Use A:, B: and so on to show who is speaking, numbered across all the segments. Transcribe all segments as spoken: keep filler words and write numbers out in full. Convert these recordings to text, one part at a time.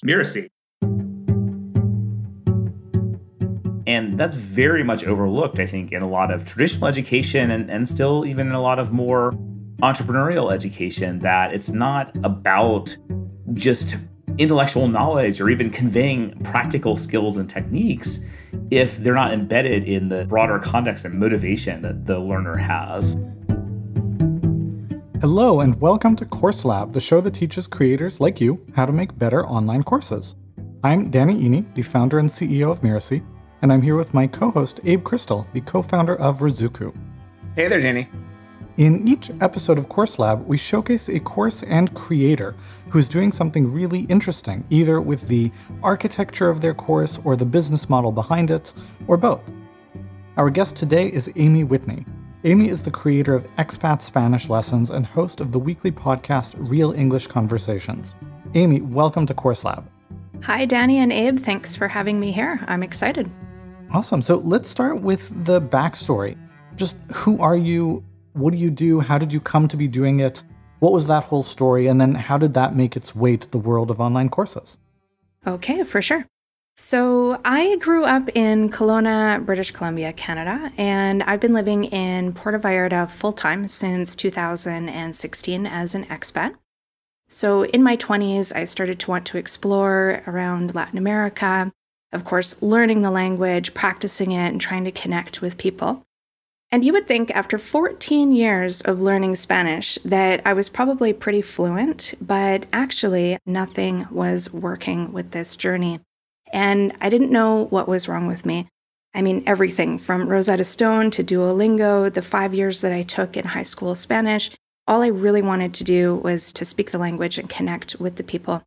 A: Mirasee. And that's very much overlooked, I think, in a lot of traditional education and, and still even in a lot of more entrepreneurial education, that it's not about just intellectual knowledge or even conveying practical skills and techniques if they're not embedded in the broader context and motivation that the learner has.
B: Hello and welcome to Course Lab, the show that teaches creators like you how to make better online courses. I'm Danny Iny, the founder and C E O of Mirasee, and I'm here with my co-host Abe Crystal, the co-founder of Ruzuku.
A: Hey there, Danny.
B: In each episode of Course Lab, we showcase a course and creator who's doing something really interesting, either with the architecture of their course or the business model behind it, or both. Our guest today is Amy Whitney. Amy is the creator of Expat Spanish Lessons and host of the weekly podcast Real English Conversations. Amy, welcome to Course Lab.
C: Hi, Danny and Abe. Thanks for having me here. I'm excited.
B: Awesome. So let's start with the backstory. Just who are you? What do you do? How did you come to be doing it? What was that whole story? And then how did that make its way to the world of online courses?
C: Okay, for sure. So I grew up in Kelowna, British Columbia, Canada, and I've been living in Puerto Vallarta full-time since two thousand sixteen as an expat. So in my twenties, I started to want to explore around Latin America, of course, learning the language, practicing it, and trying to connect with people. And you would think after fourteen years of learning Spanish that I was probably pretty fluent, but actually nothing was working with this journey. And I didn't know what was wrong with me. I mean, everything from Rosetta Stone to Duolingo, the five years that I took in high school Spanish, all I really wanted to do was to speak the language and connect with the people.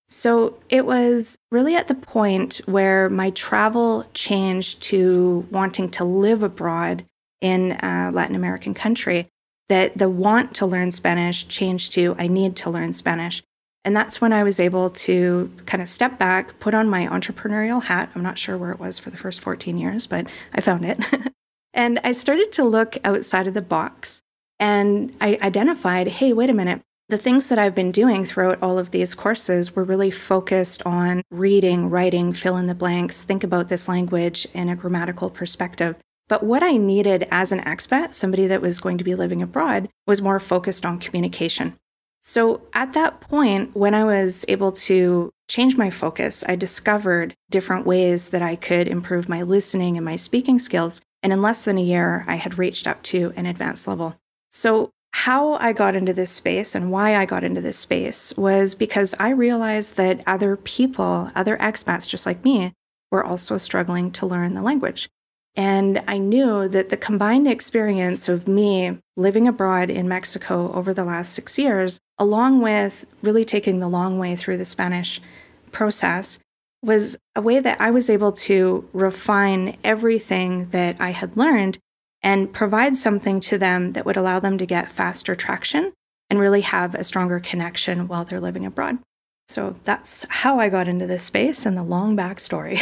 C: So it was really at the point where my travel changed to wanting to live abroad in a Latin American country that the want to learn Spanish changed to I need to learn Spanish. And that's when I was able to kind of step back, put on my entrepreneurial hat. I'm not sure where it was for the first fourteen years, but I found it. And I started to look outside of the box. And I identified, hey, wait a minute. The things that I've been doing throughout all of these courses were really focused on reading, writing, fill in the blanks, think about this language in a grammatical perspective. But what I needed as an expat, somebody that was going to be living abroad, was more focused on communication. So at that point, when I was able to change my focus, I discovered different ways that I could improve my listening and my speaking skills. And in less than a year, I had reached up to an advanced level. So how I got into this space and why I got into this space was because I realized that other people, other expats just like me, were also struggling to learn the language. And I knew that the combined experience of me living abroad in Mexico over the last six years, along with really taking the long way through the Spanish process, was a way that I was able to refine everything that I had learned and provide something to them that would allow them to get faster traction and really have a stronger connection while they're living abroad. So that's how I got into this space and the long backstory.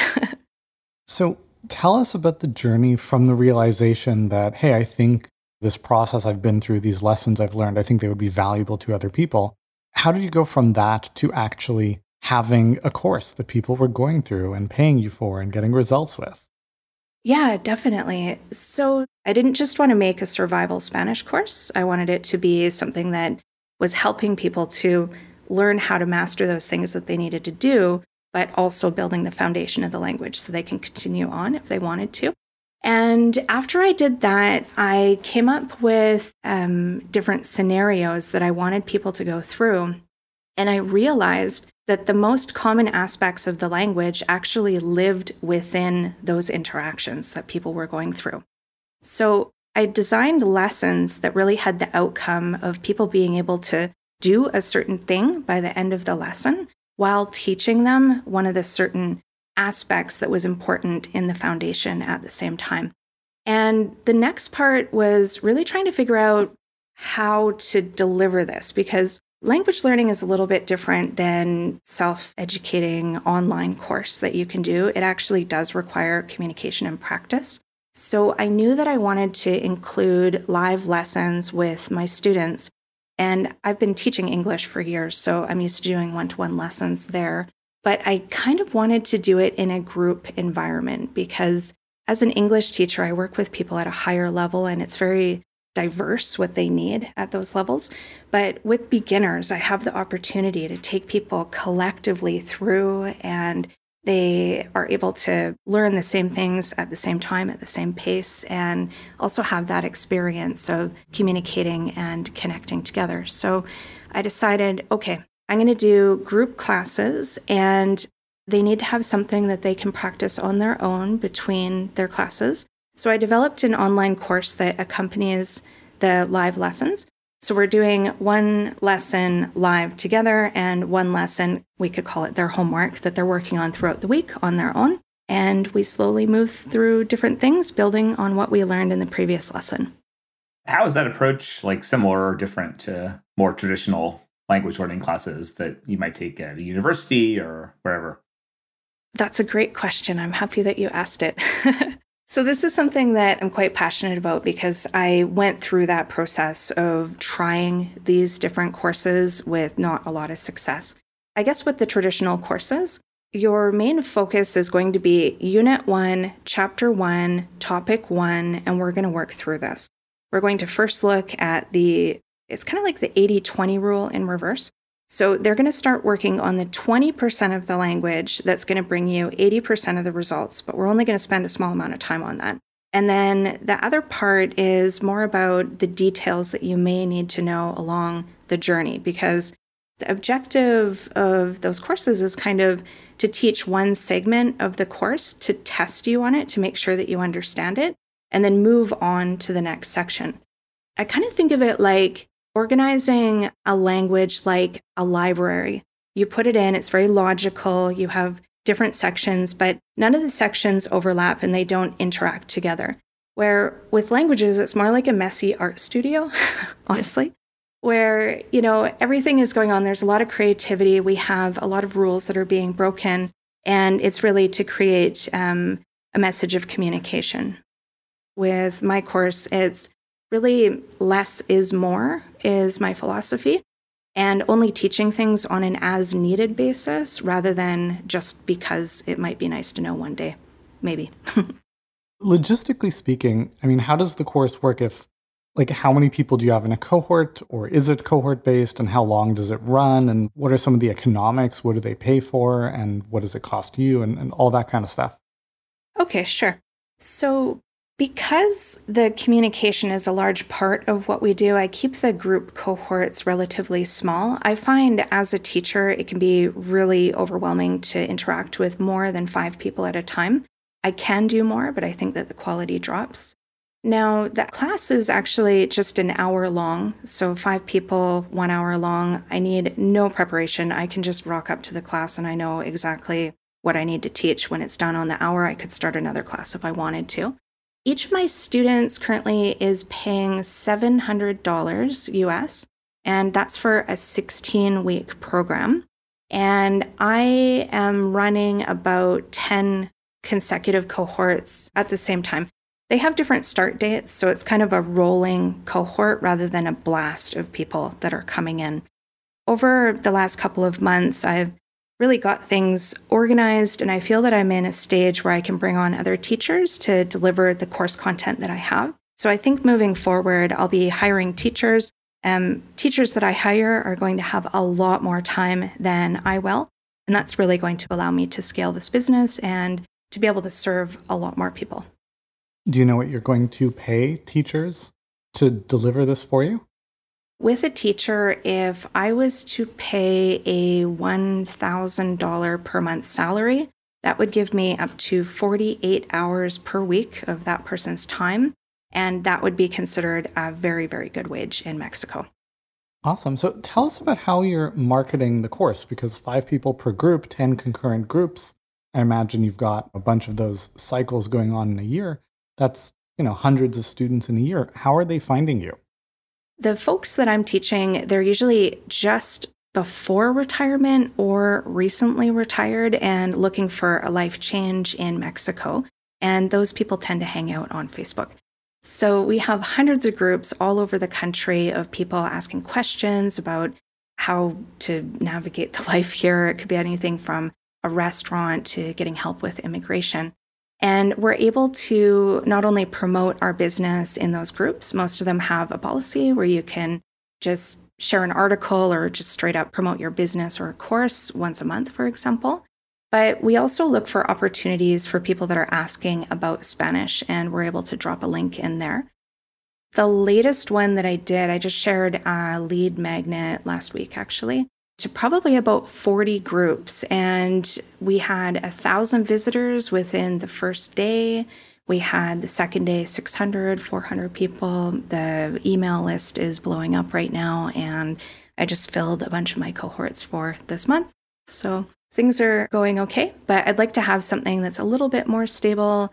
B: So tell us about the journey from the realization that, hey, I think this process I've been through, these lessons I've learned, I think they would be valuable to other people. How did you go from that to actually having a course that people were going through and paying you for and getting results with?
C: Yeah, definitely. So I didn't just want to make a survival Spanish course. I wanted it to be something that was helping people to learn how to master those things that they needed to do, but also building the foundation of the language so they can continue on if they wanted to. And after I did that, I came up with um, different scenarios that I wanted people to go through. And I realized that the most common aspects of the language actually lived within those interactions that people were going through. So I designed lessons that really had the outcome of people being able to do a certain thing by the end of the lesson while teaching them one of the certain aspects that was important in the foundation at the same time. And the next part was really trying to figure out how to deliver this, because language learning is a little bit different than self-educating online course that you can do. It actually does require communication and practice. So I knew that I wanted to include live lessons with my students. And I've been teaching English for years, so I'm used to doing one-to-one lessons there. but I kind of wanted to do it in a group environment because as an English teacher, I work with people at a higher level and it's very diverse what they need at those levels. But with beginners, I have the opportunity to take people collectively through and they are able to learn the same things at the same time, at the same pace, and also have that experience of communicating and connecting together. So I decided, okay, I'm going to do group classes and they need to have something that they can practice on their own between their classes. So I developed an online course that accompanies the live lessons. So we're doing one lesson live together and one lesson, we could call it their homework, that they're working on throughout the week on their own. And we slowly move through different things, building on what we learned in the previous lesson.
A: How is that approach like similar or different to more traditional language learning classes that you might take at a university or wherever?
C: That's a great question. I'm happy that you asked it. So this is something that I'm quite passionate about because I went through that process of trying these different courses with not a lot of success. I guess with the traditional courses, your main focus is going to be Unit one, Chapter one, Topic one, and we're going to work through this. We're going to first look at the, it's kind of like the eighty twenty rule in reverse. So they're going to start working on the twenty percent of the language that's going to bring you eighty percent of the results, but we're only going to spend a small amount of time on that. And then the other part is more about the details that you may need to know along the journey, because the objective of those courses is kind of to teach one segment of the course, to test you on it, to make sure that you understand it, and then move on to the next section. I kind of think of it like organizing a language like a library. You put it in, it's very logical, you have different sections, but none of the sections overlap and they don't interact together. Where with languages, it's more like a messy art studio, honestly, where, you know, everything is going on. There's a lot of creativity. We have a lot of rules that are being broken, and it's really to create um, a message of communication. With my course, it's really less is more is my philosophy, and only teaching things on an as-needed basis rather than just because it might be nice to know one day, maybe.
B: Logistically speaking, I mean, how does the course work if, like, how many people do you have in a cohort, or is it cohort-based, and how long does it run, and what are some of the economics? What do they pay for, and what does it cost you, and, and all that kind of stuff?
C: Okay, sure. So because the communication is a large part of what we do, I keep the group cohorts relatively small. I find as a teacher, it can be really overwhelming to interact with more than five people at a time. I can do more, but I think that the quality drops. Now, that class is actually just an hour long. So five people, one hour long. I need no preparation. I can just rock up to the class and I know exactly what I need to teach. When it's done on the hour, I could start another class if I wanted to. Each of my students currently is paying seven hundred dollars U S, and that's for a sixteen-week program. And I am running about ten consecutive cohorts at the same time. They have different start dates, so it's kind of a rolling cohort rather than a blast of people that are coming in. Over the last couple of months, I've really got things organized, and I feel that I'm in a stage where I can bring on other teachers to deliver the course content that I have. So I think moving forward, I'll be hiring teachers. Um, teachers that I hire are going to have a lot more time than I will, and that's really going to allow me to scale this business and to be able to serve a lot more people.
B: Do you know what you're going to pay teachers to deliver this for you?
C: With a teacher, if I was to pay a one thousand dollars per month salary, that would give me up to forty-eight hours per week of that person's time. And that would be considered a very, very good wage in Mexico.
B: Awesome. So tell us about how you're marketing the course, because five people per group, ten concurrent groups. I imagine you've got a bunch of those cycles going on in a year. That's, you know, hundreds of students in a year. How are they finding you?
C: The folks that I'm teaching, they're usually just before retirement or recently retired and looking for a life change in Mexico. And those people tend to hang out on Facebook. So we have hundreds of groups all over the country of people asking questions about how to navigate the life here. It could be anything from a restaurant to getting help with immigration. And we're able to not only promote our business in those groups, most of them have a policy where you can just share an article or just straight up promote your business or a course once a month, for example. But we also look for opportunities for people that are asking about Spanish, and we're able to drop a link in there. The latest one that I did, I just shared a lead magnet last week, actually, to probably about forty groups. And we had a thousand visitors within the first day. We had the second day, six hundred, four hundred people. The email list is blowing up right now. And I just filled a bunch of my cohorts for this month. So things are going okay, but I'd like to have something that's a little bit more stable.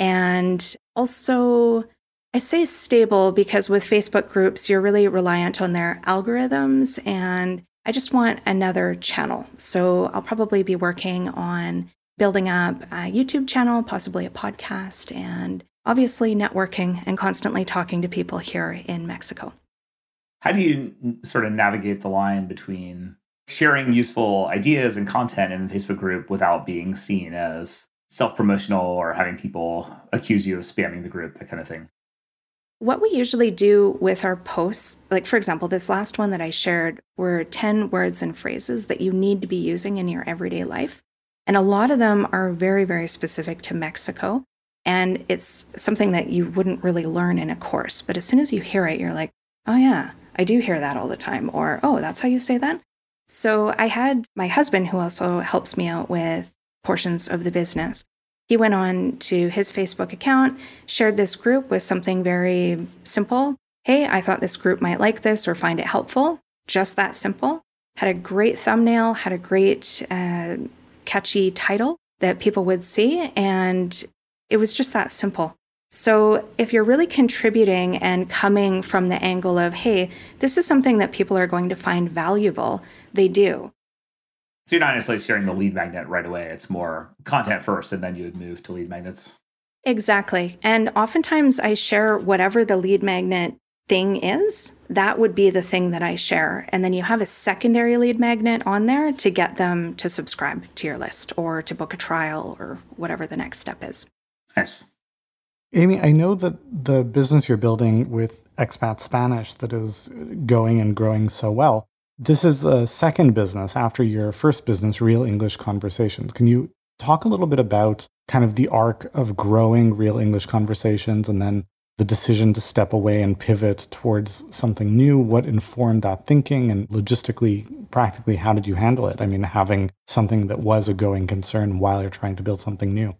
C: And also, I say stable because with Facebook groups, you're really reliant on their algorithms, and I just want another channel. So I'll probably be working on building up a YouTube channel, possibly a podcast, and obviously networking and constantly talking to people here in Mexico.
A: How do you sort of navigate the line between sharing useful ideas and content in the Facebook group without being seen as self-promotional or having people accuse you of spamming the group, that kind of thing?
C: What we usually do with our posts, like for example, this last one that I shared were ten words and phrases that you need to be using in your everyday life. And a lot of them are very, very specific to Mexico. And it's something that you wouldn't really learn in a course. But as soon as you hear it, you're like, oh yeah, I do hear that all the time. Or, oh, that's how you say that? So I had my husband, who also helps me out with portions of the business. He went on to his Facebook account, shared this group with something very simple. Hey, I thought this group might like this or find it helpful. Just that simple. Had a great thumbnail, had a great uh, catchy title that people would see. And it was just that simple. So if you're really contributing and coming from the angle of, hey, this is something that people are going to find valuable, they do.
A: So you're not necessarily sharing the lead magnet right away. It's more content first, and then you would move to lead magnets.
C: Exactly. And oftentimes I share whatever the lead magnet thing is. That would be the thing that I share. And then you have a secondary lead magnet on there to get them to subscribe to your list or to book a trial or whatever the next step is.
A: Nice.
B: Amy, I know that the business you're building with Expat Spanish that is going and growing so well, this is a second business after your first business, Real English Conversations. Can you talk a little bit about kind of the arc of growing Real English Conversations and then the decision to step away and pivot towards something new? What informed that thinking, and logistically, practically, how did you handle it? I mean, having something that was a going concern while you're trying to build something new.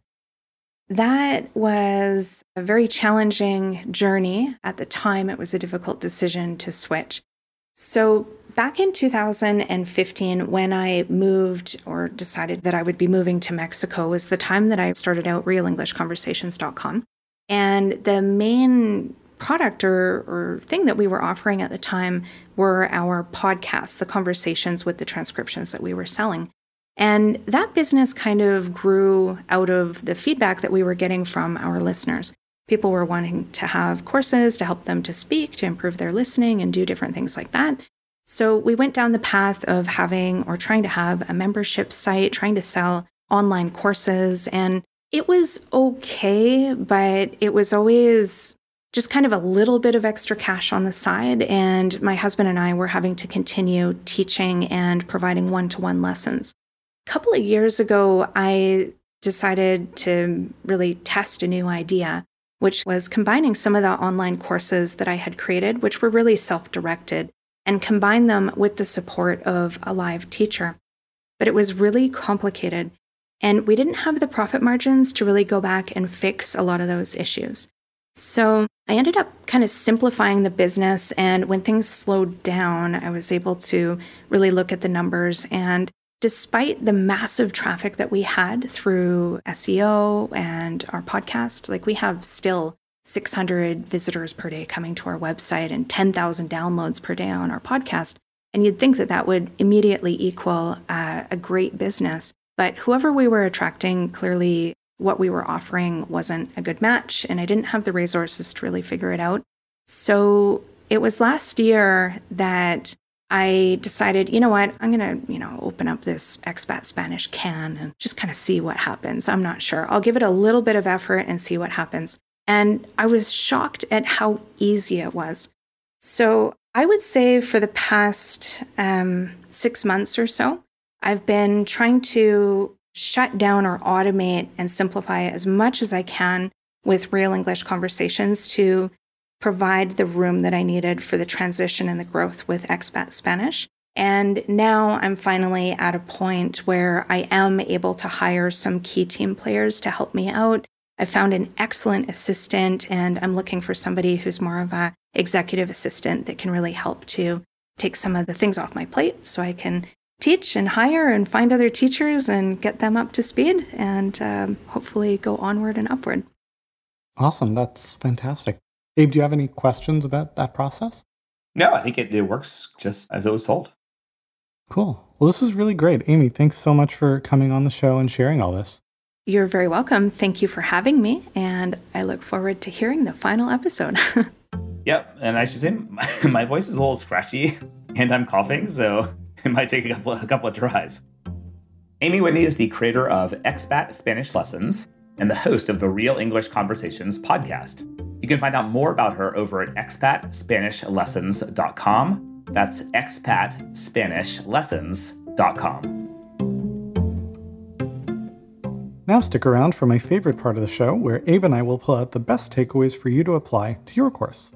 C: That was a very challenging journey. At the time, it was a difficult decision to switch. So back in two thousand fifteen, when I moved or decided that I would be moving to Mexico, was the time that I started out real english conversations dot com. And the main product or, or thing that we were offering at the time were our podcasts, the conversations with the transcriptions that we were selling. And that business kind of grew out of the feedback that we were getting from our listeners. People were wanting to have courses to help them to speak, to improve their listening and do different things like that. So we went down the path of having or trying to have a membership site, trying to sell online courses. And it was okay, but it was always just kind of a little bit of extra cash on the side. And my husband and I were having to continue teaching and providing one-to-one lessons. A couple of years ago, I decided to really test a new idea, which was combining some of the online courses that I had created, which were really self-directed, and combine them with the support of a live teacher. But it was really complicated, and we didn't have the profit margins to really go back and fix a lot of those issues. So I ended up kind of simplifying the business, and when things slowed down, I was able to really look at the numbers. And despite the massive traffic that we had through S E O and our podcast, like we have still six hundred visitors per day coming to our website and ten thousand downloads per day on our podcast. And you'd think that that would immediately equal uh, a great business. But whoever we were attracting, clearly what we were offering wasn't a good match, and I didn't have the resources to really figure it out. So it was last year that I decided, you know what, I'm going to, you know, open up this Expat Spanish can and just kind of see what happens. I'm not sure. I'll give it a little bit of effort and see what happens. And I was shocked at how easy it was. So I would say for the past um, six months or so, I've been trying to shut down or automate and simplify as much as I can with Real English Conversations to provide the room that I needed for the transition and the growth with Expat Spanish. And now I'm finally at a point where I am able to hire some key team players to help me out. I found an excellent assistant, and I'm looking for somebody who's more of a executive assistant that can really help to take some of the things off my plate so I can teach and hire and find other teachers and get them up to speed and um, hopefully go onward and upward.
B: Awesome. That's fantastic. Abe, do you have any questions about that process?
A: No, I think it, it works just as it was told.
B: Cool. Well, this was really great. Amy, thanks so much for coming on the show and sharing all this.
C: You're very welcome. Thank you for having me, and I look forward to hearing the final episode.
A: Yep, and I should say my, my voice is a little scratchy, and I'm coughing, so it might take a couple, a couple of tries. Amy Whitney is the creator of Expat Spanish Lessons and the host of the Real English Conversations podcast. You can find out more about her over at expat spanish lessons dot com. That's expat spanish lessons dot com.
B: Now stick around for my favorite part of the show, where Abe and I will pull out the best takeaways for you to apply to your course.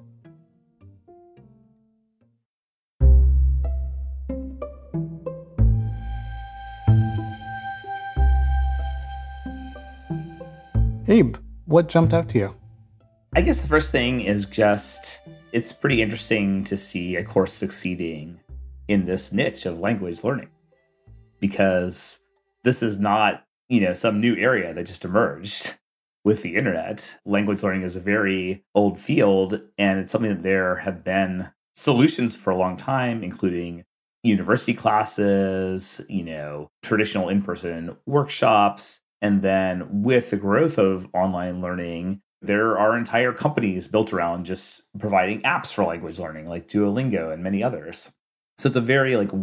B: Abe, what jumped out to you?
A: I guess the first thing is just, it's pretty interesting to see a course succeeding in this niche of language learning, because this is not, you know, some new area that just emerged with the internet. Language learning is a very old field, and it's something that there have been solutions for a long time, including university classes, you know, traditional in-person workshops. And then with the growth of online learning, there are entire companies built around just providing apps for language learning, like Duolingo and many others. So it's a very like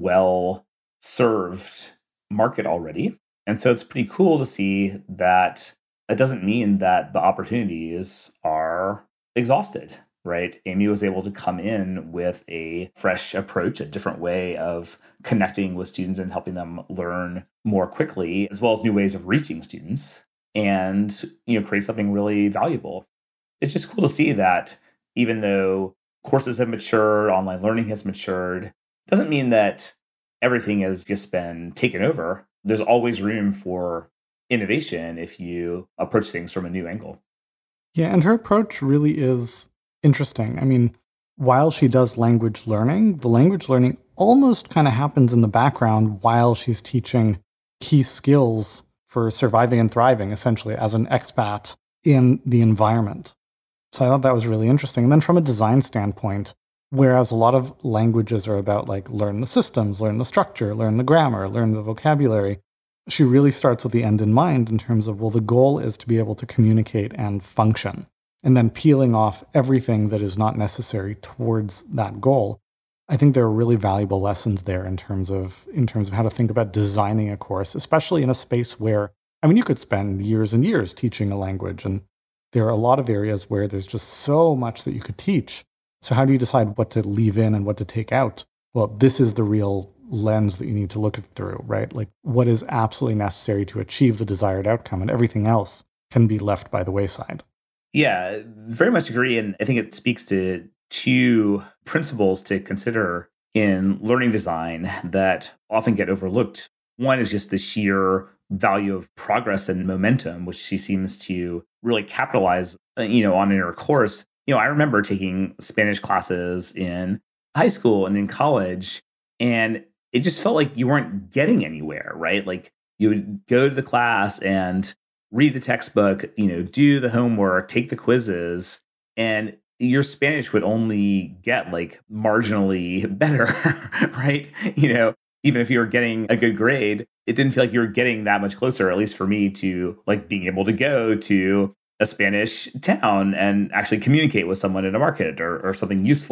A: well-served market already. And so it's pretty cool to see that it doesn't mean that the opportunities are exhausted, right? Amy was able to come in with a fresh approach, a different way of connecting with students and helping them learn more quickly, as well as new ways of reaching students, and, you know, create something really valuable. It's just cool to see that even though courses have matured, online learning has matured, doesn't mean that everything has just been taken over. There's always room for innovation if you approach things from a new angle.
B: Yeah, and her approach really is interesting. I mean, while she does language learning, the language learning almost kind of happens in the background while she's teaching key skills for surviving and thriving, essentially, as an expat in the environment. So I thought that was really interesting. And then from a design standpoint, whereas a lot of languages are about like learn the systems, learn the structure, learn the grammar, learn the vocabulary, she really starts with the end in mind in terms of, well, the goal is to be able to communicate and function, and then peeling off everything that is not necessary towards that goal. I think there are really valuable lessons there in terms of in terms of how to think about designing a course, especially in a space where, I mean, you could spend years and years teaching a language, and there are a lot of areas where there's just so much that you could teach. So how do you decide what to leave in and what to take out? Well, this is the real lens that you need to look at through, right? Like what is absolutely necessary to achieve the desired outcome, and everything else can be left by the wayside.
A: Yeah, very much agree. And I think it speaks to two principles to consider in learning design that often get overlooked. One is just the sheer value of progress and momentum, which she seems to really capitalize, you know, on in her course. You know, I remember taking Spanish classes in high school and in college, and it just felt like you weren't getting anywhere, right? Like you would go to the class and read the textbook, you know, do the homework, take the quizzes, and your Spanish would only get like marginally better, right? You know, even if you were getting a good grade, it didn't feel like you were getting that much closer, at least for me, to like being able to go to a Spanish town and actually communicate with someone in a market or, or something useful.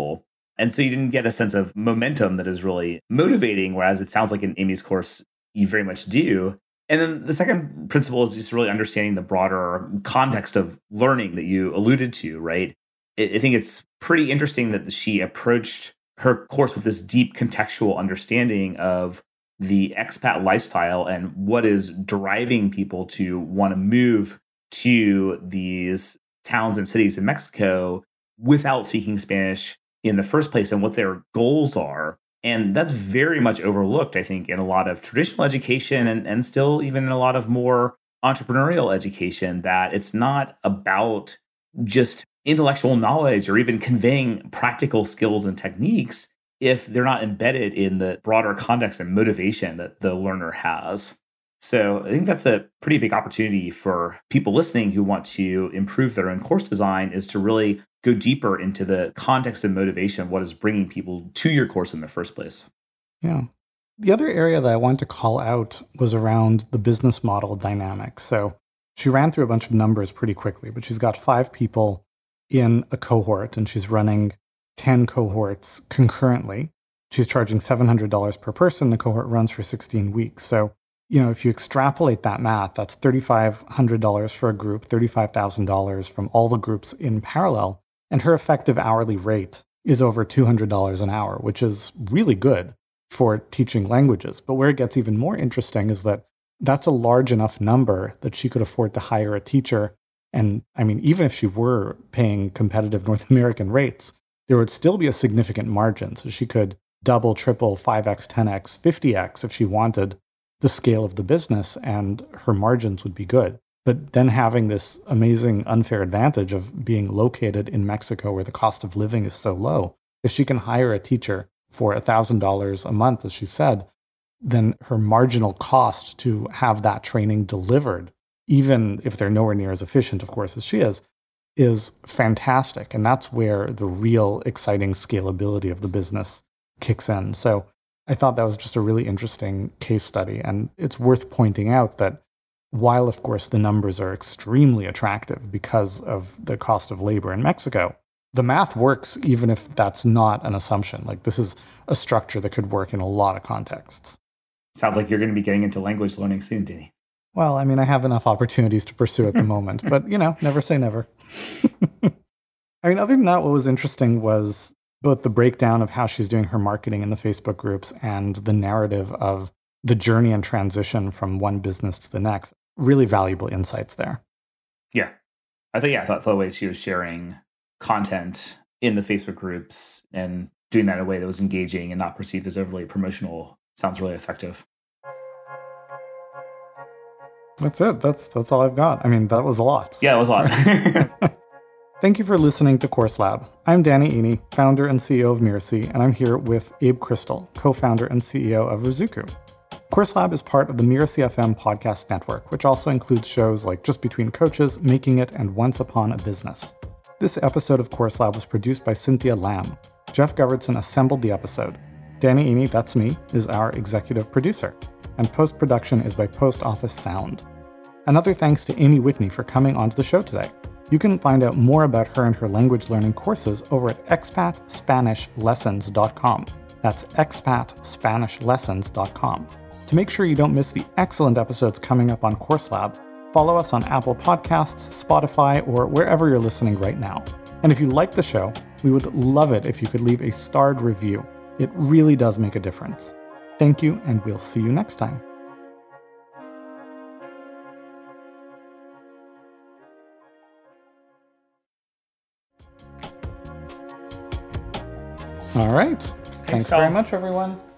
A: And so you didn't get a sense of momentum that is really motivating, whereas it sounds like in Amy's course, you very much do. And then the second principle is just really understanding the broader context of learning that you alluded to, right? I think it's pretty interesting that she approached her course with this deep contextual understanding of the expat lifestyle and what is driving people to want to move to these towns and cities in Mexico without speaking Spanish in the first place and what their goals are. And that's very much overlooked, I think, in a lot of traditional education and, and still even in a lot of more entrepreneurial education, that it's not about just intellectual knowledge or even conveying practical skills and techniques if they're not embedded in the broader context and motivation that the learner has. So I think that's a pretty big opportunity for people listening who want to improve their own course design, is to really go deeper into the context and motivation of what is bringing people to your course in the first place.
B: Yeah. The other area that I wanted to call out was around the business model dynamics. So she ran through a bunch of numbers pretty quickly, but she's got five people in a cohort and she's running ten cohorts concurrently. She's charging seven hundred dollars per person. The cohort runs for sixteen weeks. So, you know, if you extrapolate that math, that's three thousand five hundred dollars for a group, thirty-five thousand dollars from all the groups in parallel. And her effective hourly rate is over two hundred dollars an hour, which is really good for teaching languages. But where it gets even more interesting is that that's a large enough number that she could afford to hire a teacher. And I mean, even if she were paying competitive North American rates, there would still be a significant margin. So she could double, triple, five X, ten X, fifty X if she wanted the scale of the business, and her margins would be good. But then having this amazing unfair advantage of being located in Mexico where the cost of living is so low, if she can hire a teacher for one thousand dollars a month, as she said, then her marginal cost to have that training delivered, even if they're nowhere near as efficient, of course, as she is, is fantastic. And that's where the real exciting scalability of the business kicks in. So I thought that was just a really interesting case study. And it's worth pointing out that while, of course, the numbers are extremely attractive because of the cost of labor in Mexico, the math works even if that's not an assumption. Like, this is a structure that could work in a lot of contexts.
A: Sounds like you're going to be getting into language learning soon, Danny.
B: Well, I mean, I have enough opportunities to pursue at the moment, but, you know, never say never. I mean, other than that, what was interesting was both the breakdown of how she's doing her marketing in the Facebook groups and the narrative of the journey and transition from one business to the next. Really valuable insights there.
A: Yeah. I think, yeah, I thought the way she was sharing content in the Facebook groups and doing that in a way that was engaging and not perceived as overly promotional sounds really effective.
B: That's it. That's that's all I've got. I mean, that was a lot.
A: Yeah, it was a lot.
B: Thank you for listening to Course Lab. I'm Danny Iny, founder and C E O of Mirasee, and I'm here with Abe Crystal, co-founder and C E O of Ruzuku. Course Lab is part of the Mirasee F M podcast network, which also includes shows like Just Between Coaches, Making It, and Once Upon a Business. This episode of Course Lab was produced by Cynthia Lamb. Jeff Govardson assembled the episode. Danny Iny, that's me, is our executive producer. And post-production is by Post Office Sound. Another thanks to Amy Whitney for coming onto the show today. You can find out more about her and her language learning courses over at expat spanish lessons dot com. That's expat spanish lessons dot com. To make sure you don't miss the excellent episodes coming up on Course Lab, follow us on Apple Podcasts, Spotify, or wherever you're listening right now. And if you like the show, we would love it if you could leave a starred review. It really does make a difference. Thank you, and we'll see you next time. All right. Thanks, Thanks very much, everyone.